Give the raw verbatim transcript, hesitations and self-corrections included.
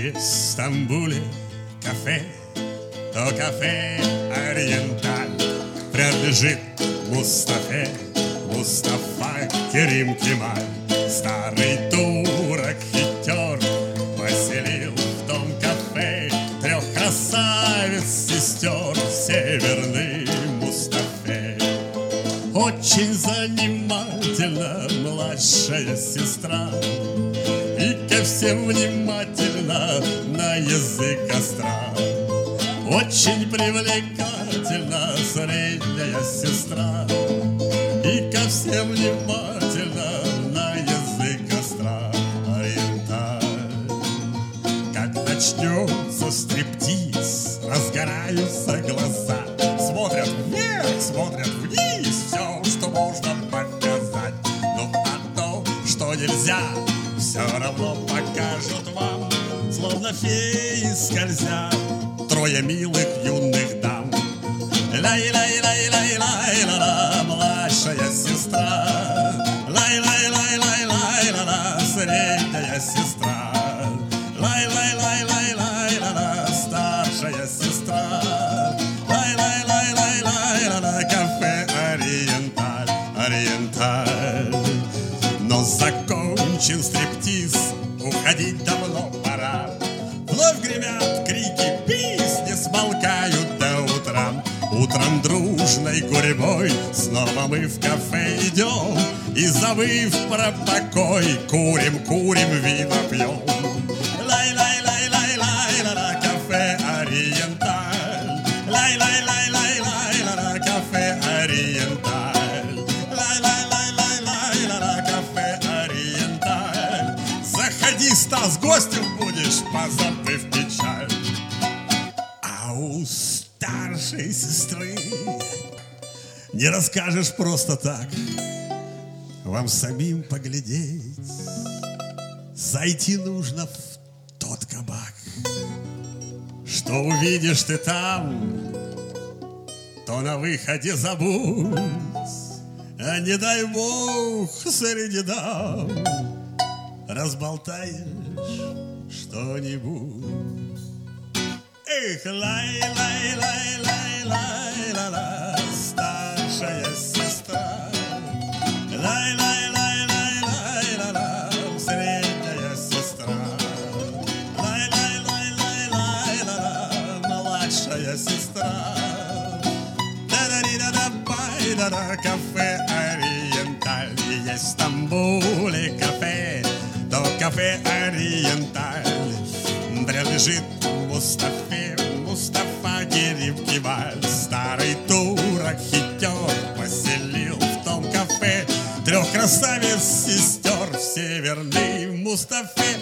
есть в Стамбуле кафе, то кафе «Ориенталь» принадлежит Мустафе, Мустафа Керим Кемаль. Старый турок хитер поселил в том кафе трех красавиц-сестер северной Мустафе. Очень занимательна младшая сестра и ко всем внимательно на язык остра. Очень привлекательна средняя сестра и ко всем внимательно на язык остра. Ориенталь. Как начнется стриптиз, разгораются глаза, смотрят вверх, смотрят вниз, все, что можно показать. Ну а то, что нельзя, все равно покажут вам, словно феи скользят трое милых юных дам. Лай-лай-лай-лай-лай-ла-ла, младшая сестра. Лай-лай-лай-лай-лай-ла-ла, средняя сестра. Лай-лай-лай-лай-лай-ла-ла, старшая сестра. Лай-лай-лай-лай-лай-ла-ла, кафе «Ориенталь», «Ориенталь». Но закончен стриптиз, уходить давно пора. Вновь гремят крики, песни смолкают до утра. Утром дружной гурьбой снова мы в кафе идем и, забыв про покой, курим, курим, вино пьем. Лай-лай-лай-лай-лай-ла-ла, кафе «Ориенталь». Лай-лай-лай-лай-лай-ла-ла, кафе «Ориенталь». Лай-лай-лай-лай-лай-ла-ла, кафе «Ориенталь». Заходи, Стас, гостем будешь, позабыв печаль. А у старшей сестры не расскажешь просто так. Вам самим поглядеть, зайти нужно в тот кабак. Что увидишь ты там, то на выходе забудь, а не дай бог среди дам разболтаешь что-нибудь. Эх, лай-лай-лай-лай-лай-ла-ла, старшая сестра. Лай-лай-лай-лай-лай-ла-ла, средняя сестра. Лай-лай-лай-лай-лай-ла-ла, младшая сестра. Да-да-ди-да-да-бай-да-да, кафе «Ориенталь». Есть в Стамбуле кафе, то кафе «Ориенталь» принадлежит Мустафе, Мустафа Керим Кемаль. Старый турок хитер поселил в том кафе трех красавиц-сестер в северной Мустафе.